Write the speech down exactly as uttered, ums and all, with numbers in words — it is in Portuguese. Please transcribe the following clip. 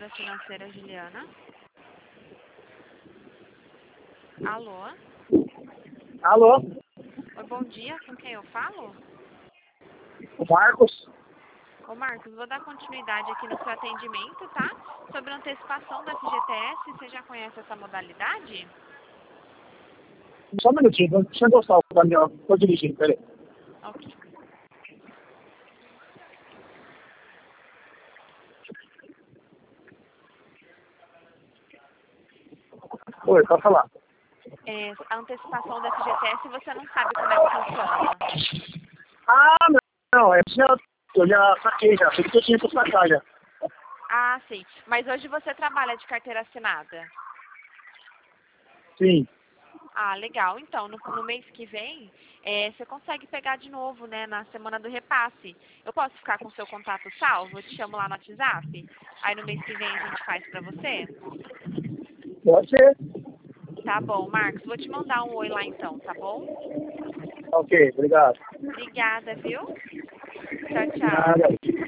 da Financeira Juliana. Alô? Alô? Oi, bom dia, com quem eu falo? O Marcos? Ô Marcos, vou dar continuidade aqui no seu atendimento, tá? Sobre a antecipação do F G T S, você já conhece essa modalidade? Só um minutinho, deixa eu encostar o caminhão. Tô dirigindo, peraí. Ok. Oi, pode falar. É, a antecipação do F G T S, você não sabe como é que funciona. Ah, não, não, é, já, eu já saquei já, sei que eu tinha que sacar já. Ah, sim. Mas hoje você trabalha de carteira assinada? Sim. Ah, legal. Então, no, no mês que vem, é, você consegue pegar de novo, né, na semana do repasse. Eu posso ficar com o seu contato salvo? Eu te chamo lá no WhatsApp? Aí no mês que vem a gente faz pra você? Pode ser. Tá bom, Marcos. Vou te mandar um oi lá então, tá bom? Ok, obrigado. Obrigada, viu? Tchau, tchau. Nada.